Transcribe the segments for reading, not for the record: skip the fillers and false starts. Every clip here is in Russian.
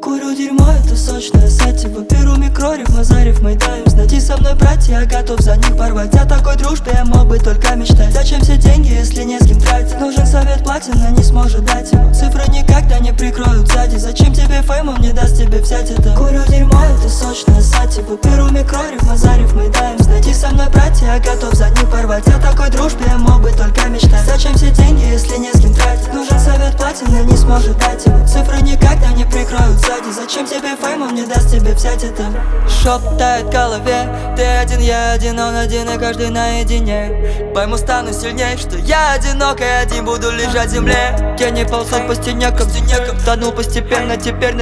Курю дерьмо, это сочное сативо. Беру микрориф, Мазарев, мы даем. Найди со мной братья, я готов за них порвать. О такой дружбе я мог бы только мечтать. Зачем все деньги, если не с кем тратить? Нужен совет платина, не сможет дать его. Цифры никогда не прикроют сзади. Зачем тебе фейм, он не даст тебе взять это. Курю дерьмо, это сочное сативо. Беру микрориф, Мазарев, мы даем. Найди со мной братья, я готов за них порвать. О такой дружбе я мог бы только мечтать. Зачем все деньги, если не с кем тратить? Нужен совет платина, не сможет дать его. Цифры никогда не прикроют сзади. Зачем тебе фейм, он не даст тебе взять это. Шептает в голове: ты один, я один, он один, и каждый наедине. Пойму, стану сильней, что я одинок, и один буду лежать в земле. Тени ползут по стене, как тонул постепенно, теперь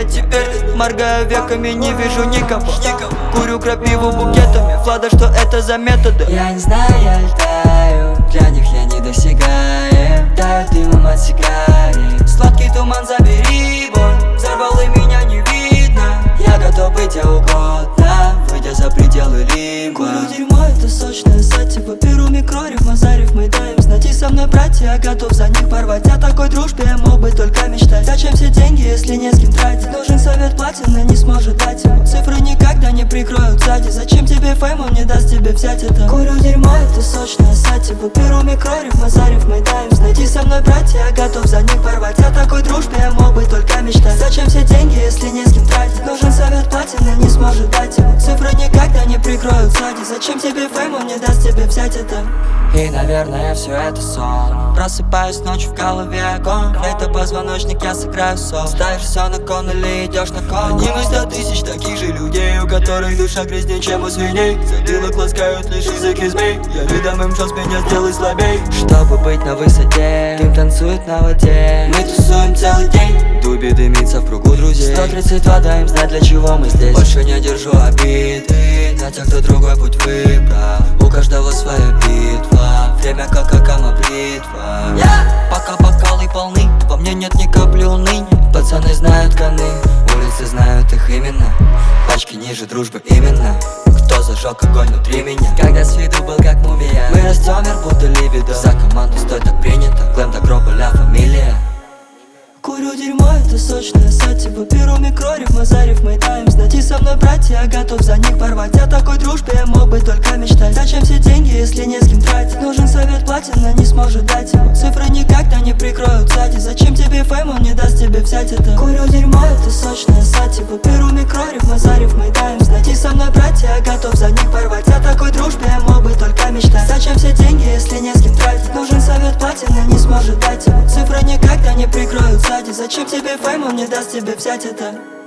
моргаю веками, не вижу никого. Курю крапиву букетами, Влада, что это за методы? Я не знаю, я летаю, для них я недосягаем. Дают дымом от сигарет. Сладкий туман, забери боль, взорвал и меня не видно. Я готов быть где угодно, выйдя за пределы лимба. Курю дерьмо, это сочное сативо. Беру микрориф, Мазарев, мы даем. Найди со мной братья, я готов за них порвать. О такой дружбе я мог бы только мечтать. Зачем все деньги, если не с кем тратить? Нужен совет платина, не сможет дать его. Цифры никогда не прикроют сзади. Зачем тебе фейм, он не даст тебе взять это. Курю дерьмо, это сочное сативо. Беру микрориф, Мазарев, мы даем. Найди со мной братья, я готов за них порвать. О такой дружбе я мог бы только мечтать. Зачем все деньги, если не с кем тратить? Нужен совет платина, не сможет дать его. Цифры никогда не прикроют сзади. Зачем тебе фейм, он не даст тебе взять это. И, наверное, все это сон. Просыпаюсь ночью, в голове огонь. Флейта, позвоночник, я сыграю сон. Ставишь все на кон или идешь на кон. Одним из 100 тысяч таких же людей, у которых душа грязнее, чем у свиней. Затылок ласкают лишь языки змей. Я видом им, что с меня сделай слабей. Чтобы быть на высоте, дым танцует на воде. Мы тусуем целый день, Дуби дымится в кругу друзей. 132 даем знать, для чего мы здесь. Больше не держу обиды на тех, кто другой путь выбрал. У каждого своя битва. Время как Акама бритва. Пока бокалы полны, во мне нет ни капли уныния. Пацаны знают коны, улицы знают их именно. Пачки ниже дружбы именно. Кто зажег огонь внутри меня? Когда с виду был как мумия. Мы растем, мир будто либидо. За команду стой, так принято. Глэм до гроба, ля фамилия. Курю дерьмо, это сочное сативо. Беру микрориф, Мазарев, мы даем. Найди со мной братья, я готов за них порвать. О такой дружбе я мог бы только мечтать. Зачем все деньги, если не с кем тратить? Нужен совет платина, не сможет дать его. Цифры никогда не прикроют сзади. Зачем тебе фейм, он не даст тебе взять это. Курю дерьмо, это сочное сативо. Беру микрориф, Мазарев, мы даем. Найди со мной братья, я готов за них порвать. О такой дружбе я мог бы только мечтать. Зачем все деньги, если не с кем тратить? Нужен совет платина, не сможет дать его. Цифры никогда не прикроют сзади. Зачем тебе фейм, он не даст тебе взять это.